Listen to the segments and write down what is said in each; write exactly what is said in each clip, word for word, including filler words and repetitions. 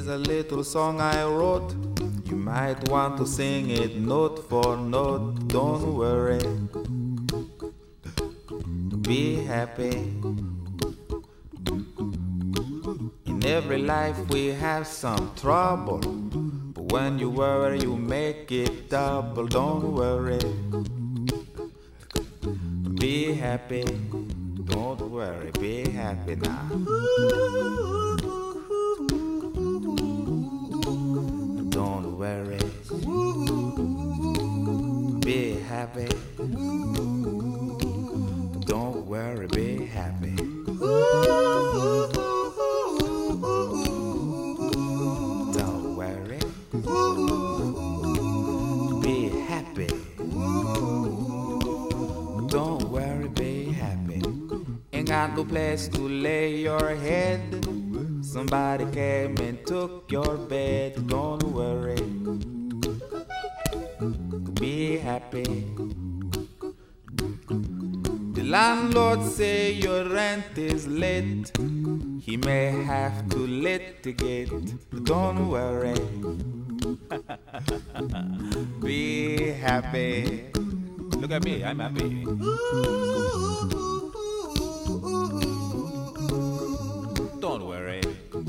is a little song I wrote. You might want to sing it note for note. Don't worry, be happy. In every life we have some trouble, but when you worry you make it double. Don't worry, be happy. Don't worry, be happy now. Don't worry, be happy. Don't worry, be happy. Don't worry, be happy. Don't worry, be happy. Ain't got no place to lay your head. Somebody came and took your bed. Don't worry, be happy. The landlord say your rent is late. He may have to litigate. Don't worry, be happy. Look at me, I'm happy. Don't worry,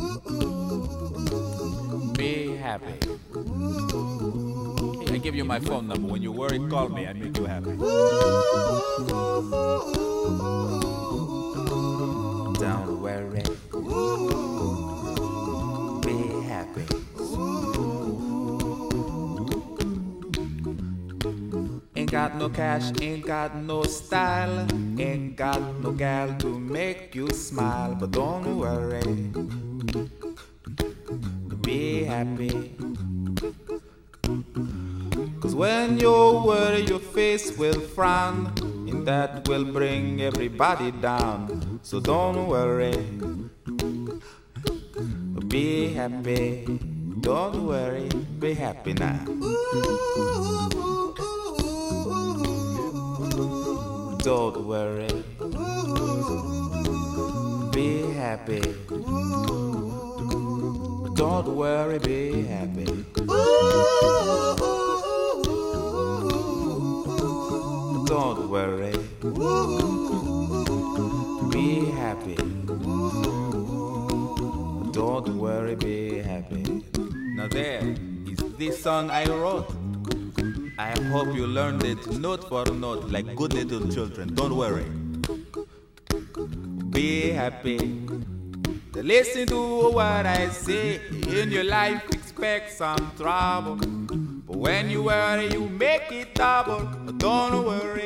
be happy. Hey, I give you my phone number. When you worry, call me. I make you happy. Don't worry, be happy. Ain't got no cash, ain't got no style, ain't got no gal to make you smile. But don't worry, be happy. Cause when you worry your face will frown, and that will bring everybody down. So don't worry, be happy. Don't worry, be happy now. Don't worry, be happy. Don't worry, be happy. Don't worry, be happy. Don't worry, be happy. Now there is this song I wrote. I hope you learned it note for note like good little children. Don't worry, be happy. Listen to what I say. In your life expect some trouble, but when you worry you make it double. Don't worry,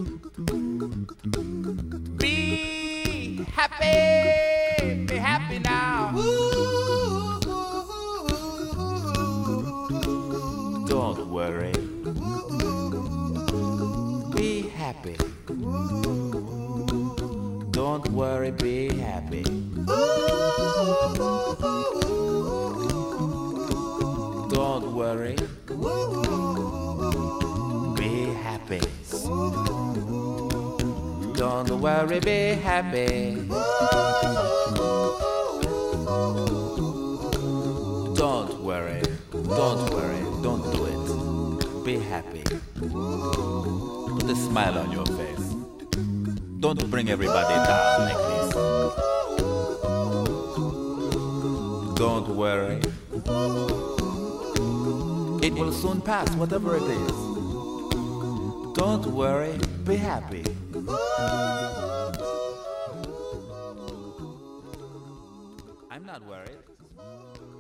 be happy. Be happy now. Don't worry, be happy. Don't worry, be happy. Don't worry, be happy. Don't worry, be happy. Don't worry, don't worry, don't do it. Be happy. Put a smile on your face. Don't bring everybody down like this. Don't worry, it will soon pass, whatever it is. Don't worry, be happy. I'm not worried.